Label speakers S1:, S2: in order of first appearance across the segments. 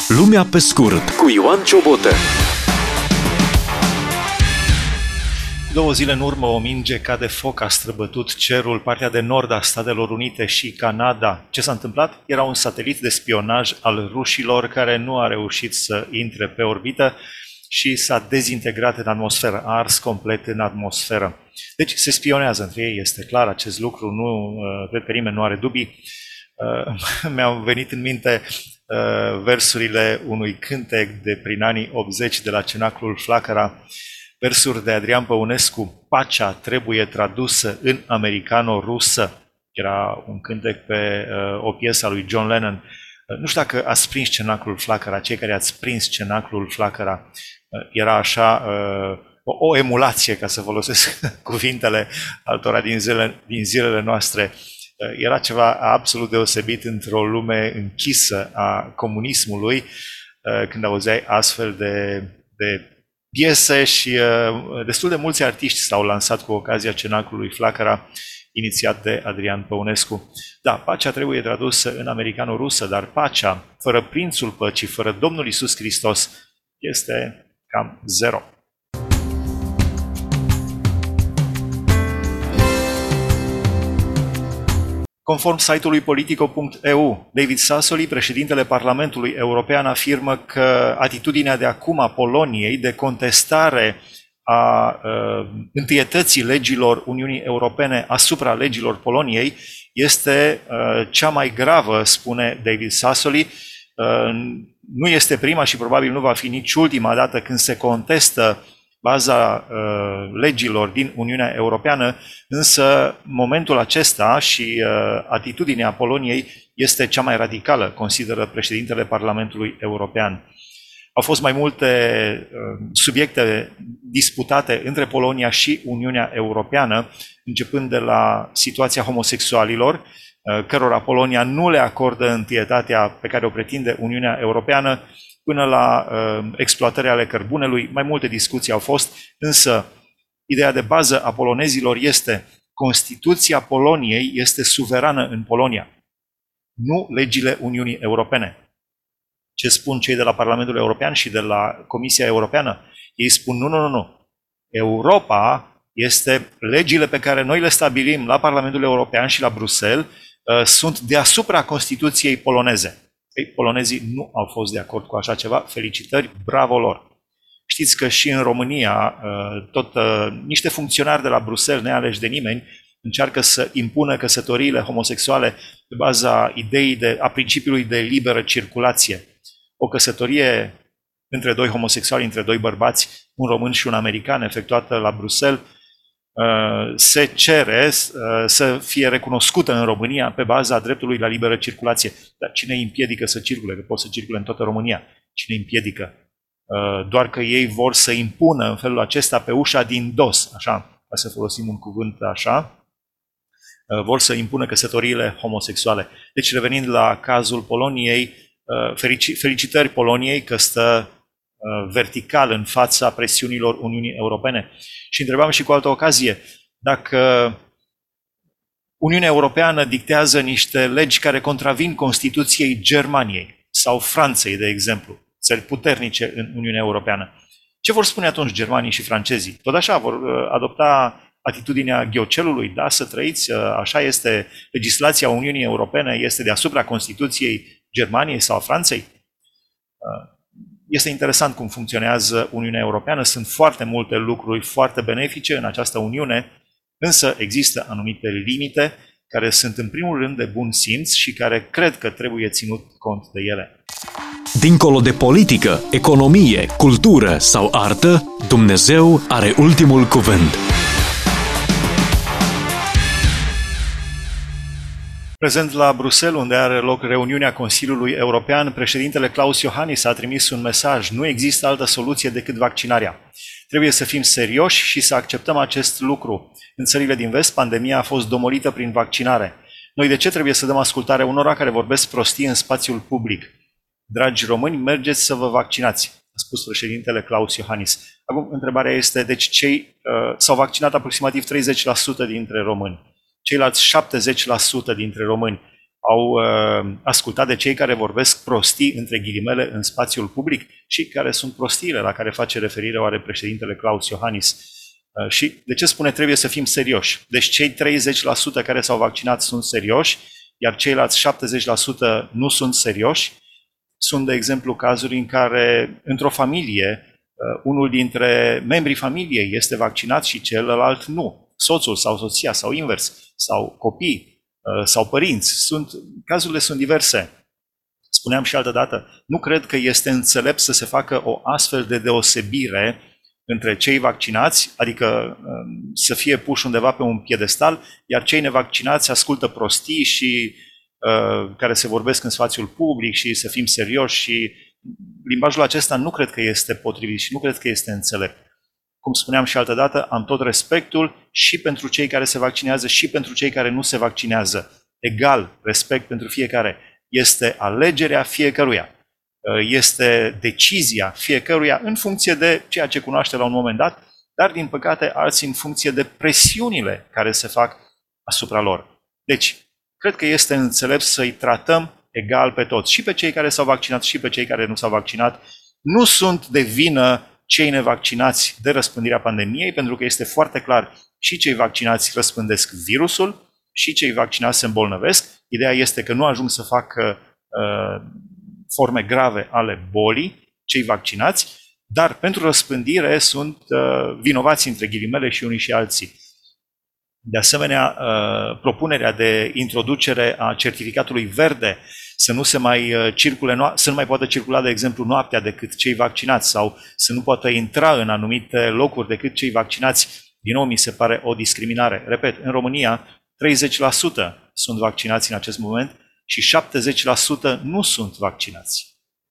S1: Lumea pe scurt cu Ioan Ciobotă.
S2: 2 zile în urmă, o minge ca de foc a străbătut cerul, partea de nord a Statelor Unite și Canada. Ce s-a întâmplat? Era un satelit de spionaj al rușilor care nu a reușit să intre pe orbită și s-a dezintegrat în atmosferă, a ars complet în atmosferă. Deci se spionează între ei, este clar acest lucru, nu cred că nimeni nu are dubii. Mi-au venit în minte versurile unui cântec de prin anii 80 de la Cenaclul Flacăra, versuri de Adrian Păunescu: pacea trebuie tradusă în americano-rusă. Era un cântec pe o piesă a lui John Lennon. Nu știu dacă ați prins Cenaclul Flacăra, cei care ați prins Cenaclul Flacăra. Era așa o emulație, ca să folosesc cuvintele altora din zilele noastre. Era ceva absolut deosebit într-o lume închisă a comunismului, când auzeai astfel de piese și destul de mulți artiști s-au lansat cu ocazia Cenaclului Flacăra, inițiat de Adrian Păunescu. Da, pacea trebuie tradusă în americano-rusă, dar pacea, fără prințul păcii, fără Domnul Iisus Hristos, este cam zero. Conform site-ului politico.eu, David Sassoli, președintele Parlamentului European, afirmă că atitudinea de acum a Poloniei de contestare a întâietății legilor Uniunii Europene asupra legilor Poloniei este cea mai gravă, spune David Sassoli. Nu este prima și probabil nu va fi nici ultima dată când se contestă baza legilor din Uniunea Europeană, însă momentul acesta și atitudinea Poloniei este cea mai radicală, consideră președintele Parlamentului European. Au fost mai multe subiecte disputate între Polonia și Uniunea Europeană, începând de la situația homosexualilor, cărora Polonia nu le acordă întâietatea pe care o pretinde Uniunea Europeană, până la exploatarea ale cărbunelui. Mai multe discuții au fost, însă ideea de bază a polonezilor este: Constituția Poloniei este suverană în Polonia, nu legile Uniunii Europene. Ce spun cei de la Parlamentul European și de la Comisia Europeană? Ei spun nu. Europa este, legile pe care noi le stabilim la Parlamentul European și la Bruxelles sunt deasupra Constituției poloneze. Ei, polonezii nu au fost de acord cu așa ceva. Felicitări, bravo lor! Știți că și în România niște funcționari de la Bruxelles, nealeși de nimeni, încearcă să impună căsătoriile homosexuale pe baza a principiului de liberă circulație. O căsătorie între doi homosexuali, între doi bărbați, un român și un american, efectuată la Bruxelles, se cere să fie recunoscută în România pe baza dreptului la liberă circulație. Dar cine îi împiedică să circule? Că pot să circule în toată România. Cine îi împiedică? Doar că ei vor să impună în felul acesta pe ușa din dos, așa, ca să folosim un cuvânt așa, vor să impună căsătoriile homosexuale. Deci, revenind la cazul Poloniei, felicitări Poloniei că stă vertical în fața presiunilor Uniunii Europene. Și întrebam și cu altă ocazie, dacă Uniunea Europeană dictează niște legi care contravin Constituției Germaniei sau Franței, de exemplu, țări puternice în Uniunea Europeană, ce vor spune atunci germanii și francezii? Tot așa vor adopta atitudinea ghiocelului? Da, să trăiți, așa este legislația Uniunii Europene, este deasupra Constituției Germaniei sau a Franței? Este interesant cum funcționează Uniunea Europeană, sunt foarte multe lucruri foarte benefice în această Uniune, însă există anumite limite care sunt în primul rând de bun simț și care cred că trebuie ținut cont de ele.
S1: Dincolo de politică, economie, cultură sau artă, Dumnezeu are ultimul cuvânt.
S2: Prezent la Bruxelles, unde are loc reuniunea Consiliului European, președintele Klaus Iohannis a trimis un mesaj: nu există altă soluție decât vaccinarea. Trebuie să fim serioși și să acceptăm acest lucru. În țările din vest, pandemia a fost domolită prin vaccinare. Noi de ce trebuie să dăm ascultare unora care vorbesc prostii în spațiul public? Dragi români, mergeți să vă vaccinați, a spus președintele Klaus Iohannis. Acum, întrebarea este, deci s-au vaccinat aproximativ 30% dintre români. Ceilalți 70% dintre români au ascultat de cei care vorbesc prostii, între ghilimele, în spațiul public și care sunt prostiile la care face referire oare președintele Klaus Iohannis. Și de ce spune trebuie să fim serioși? Deci cei 30% care s-au vaccinat sunt serioși, iar ceilalți 70% nu sunt serioși. Sunt, de exemplu, cazuri în care, într-o familie, unul dintre membrii familiei este vaccinat și celălalt nu. Soțul sau soția sau invers, sau copii sau părinți. Cazurile sunt diverse. Spuneam și altădată, nu cred că este înțelept să se facă o astfel de deosebire între cei vaccinați, adică să fie puși undeva pe un piedestal, iar cei nevaccinați ascultă prostii și care se vorbesc în spațiul public și să fim serioși și limbajul acesta nu cred că este potrivit și nu cred că este înțelept. Cum spuneam și altădată, am tot respectul și pentru cei care se vaccinează și pentru cei care nu se vaccinează. Egal respect pentru fiecare. Este alegerea fiecăruia. Este decizia fiecăruia în funcție de ceea ce cunoaște la un moment dat, dar din păcate alții în funcție de presiunile care se fac asupra lor. Deci, cred că este înțelept să-i tratăm egal pe toți, și pe cei care s-au vaccinat și pe cei care nu s-au vaccinat. Nu sunt de vină cei nevaccinați de răspândirea pandemiei, pentru că este foarte clar, și cei vaccinați răspândesc virusul, și cei vaccinați se îmbolnăvesc. Ideea este că nu ajung să facă forme grave ale bolii, cei vaccinați, dar pentru răspândire sunt vinovați între ghilimele și unii și alții. De asemenea, propunerea de introducere a certificatului verde să nu se mai să nu mai poată circula, de exemplu, noaptea decât cei vaccinați sau să nu poată intra în anumite locuri decât cei vaccinați, din nou mi se pare o discriminare. Repet, în România 30% sunt vaccinați în acest moment și 70% nu sunt vaccinați.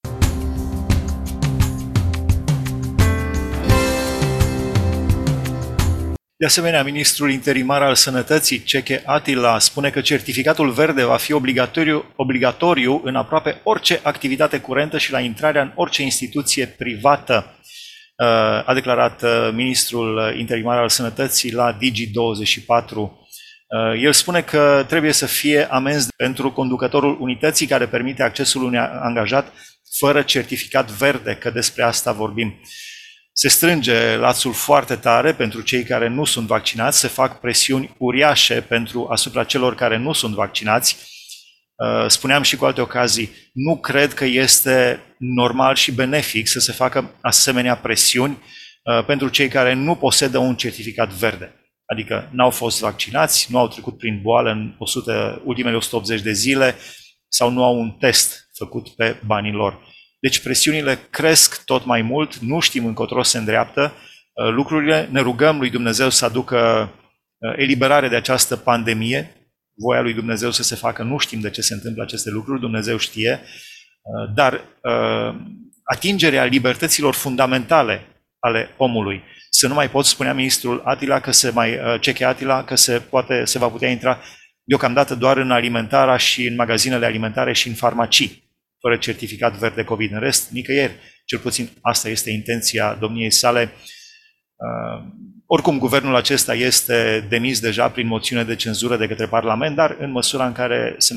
S2: De asemenea, ministrul interimar al Sănătății, Ceche Atila, spune că certificatul verde va fi obligatoriu în aproape orice activitate curentă și la intrarea în orice instituție privată, a declarat ministrul interimar al Sănătății la Digi24. El spune că trebuie să fie amenzi pentru conducătorul unității care permite accesul unui angajat fără certificat verde, că despre asta vorbim. Se strânge lațul foarte tare pentru cei care nu sunt vaccinați, se fac presiuni uriașe asupra celor care nu sunt vaccinați. Spuneam și cu alte ocazii, nu cred că este normal și benefic să se facă asemenea presiuni pentru cei care nu posedă un certificat verde. Adică n-au fost vaccinați, nu au trecut prin boală în ultimele 180 de zile sau nu au un test făcut pe banii lor. Deci presiunile cresc tot mai mult, nu știm încotro se îndreaptă lucrurile, ne rugăm lui Dumnezeu să aducă eliberare de această pandemie, voia lui Dumnezeu să se facă, nu știm de ce se întâmplă aceste lucruri, Dumnezeu știe, dar atingerea libertăților fundamentale ale omului, să nu mai pot, spunea ministrul Atila, Ceche Atila, că se va putea intra deocamdată doar în alimentarea și în magazinele alimentare și în farmacii, fără certificat verde COVID. În rest, nicăieri. Cel puțin asta este intenția domniei sale. Oricum, guvernul acesta este demis deja prin moțiune de cenzură de către Parlament, dar în măsura în care se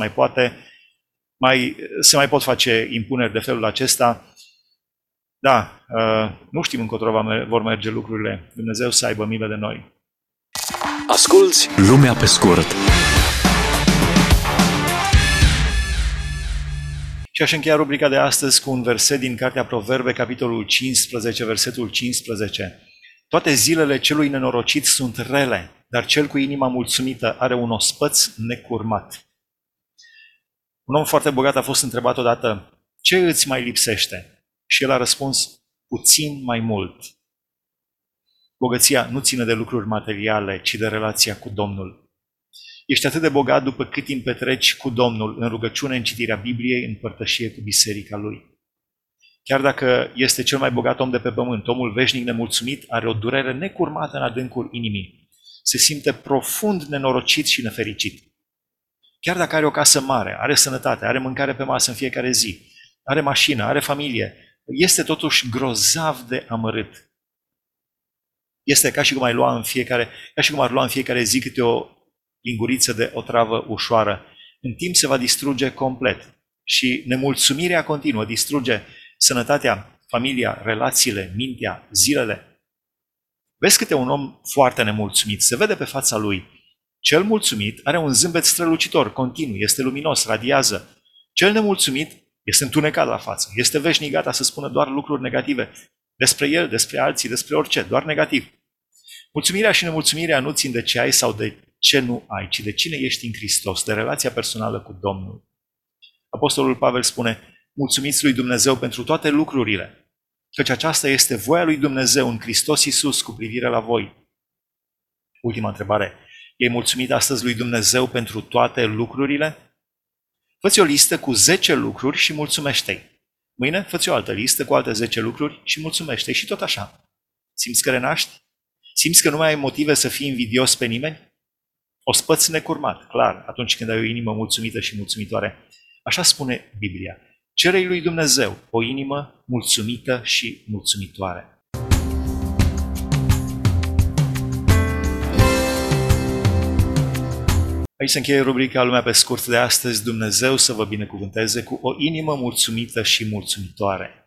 S2: mai pot face impuneri de felul acesta, da, nu știm încotro vor merge lucrurile. Dumnezeu să aibă milă de noi.
S1: Asculți Lumea pe scurt.
S2: Și aș încheia rubrica de astăzi cu un verset din Cartea Proverbe, capitolul 15, versetul 15. Toate zilele celui nenorocit sunt rele, dar cel cu inima mulțumită are un ospăț necurmat. Un om foarte bogat a fost întrebat odată, ce îți mai lipsește? Și el a răspuns, puțin mai mult. Bogăția nu ține de lucruri materiale, ci de relația cu Domnul. Ești atât de bogat după cât timp petreci cu Domnul, în rugăciune, în citirea Bibliei, în părtășie cu biserica Lui. Chiar dacă este cel mai bogat om de pe pământ, omul veșnic nemulțumit are o durere necurmată în adâncul inimii. Se simte profund nenorocit și nefericit. Chiar dacă are o casă mare, are sănătate, are mâncare pe masă în fiecare zi, are mașină, are familie, este totuși grozav de amărât. Este ca și cum ar lua în fiecare zi câte o linguriță de otravă ușoară. în timp se va distruge complet. Și nemulțumirea continuă distruge sănătatea, familia, relațiile, mintea, zilele. Vezi câte un om foarte nemulțumit, se vede pe fața lui. Cel mulțumit are un zâmbet strălucitor, continuu, este luminos, radiază. Cel nemulțumit este întunecat la față, este veșnic gata să spună doar lucruri negative despre el, despre alții, despre orice, doar negativ. Mulțumirea și nemulțumirea nu țin de ce ai sau de ce nu ai, ci de cine ești în Hristos, de relația personală cu Domnul. Apostolul Pavel spune, mulțumiți lui Dumnezeu pentru toate lucrurile, căci aceasta este voia lui Dumnezeu în Hristos Iisus cu privire la voi. Ultima întrebare. E mulțumit astăzi lui Dumnezeu pentru toate lucrurile? Fă-ți o listă cu 10 lucruri și mulțumește-i. Mâine fă-ți o altă listă cu alte 10 lucruri și mulțumește-i și tot așa. Simți că renaști? Simți că nu mai ai motive să fii invidios pe nimeni? O spăți necurmat, clar, atunci când ai o inimă mulțumită și mulțumitoare. Așa spune Biblia. Cere-i lui Dumnezeu o inimă mulțumită și mulțumitoare. Aici se încheie rubrica Lumea pe scurt de astăzi. Dumnezeu să vă binecuvânteze cu o inimă mulțumită și mulțumitoare.